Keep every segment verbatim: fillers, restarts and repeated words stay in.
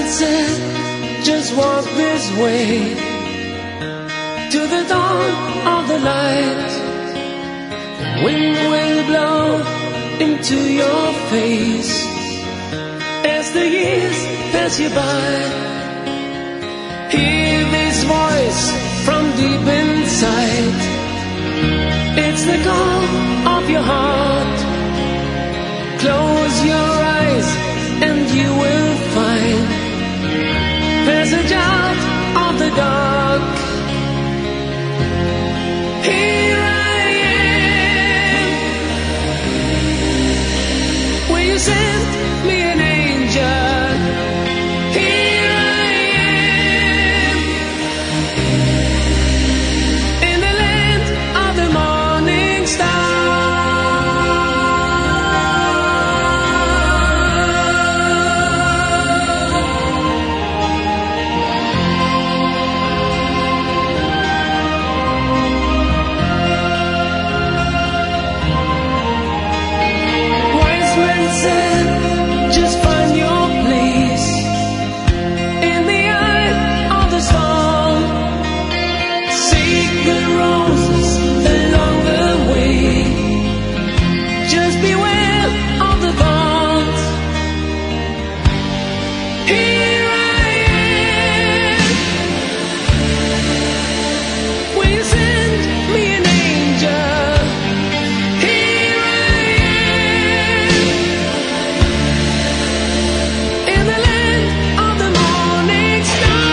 men said, just walk this way to the dawn of the light. The wind will blow into your face as the years pass you by. Hear this voice from deep inside. It's the call of your heart. Close your eyes and you will find passage out of the dark. Here I am. Will you send me an angel? Here I am. In the land of the morning star. Just find your place in the eye of the storm. Seek the roses along the way. Just beware of the thorns. Here I am. Will you send me an angel? Here I am. In the land of the morning star.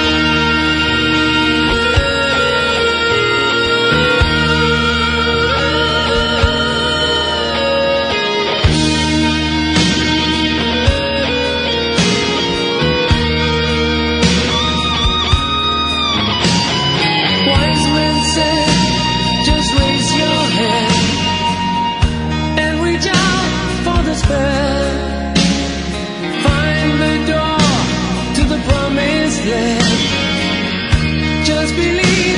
Wise men said, just raise your hand and reach out for the spell. Find the door to the promised land. Just believe.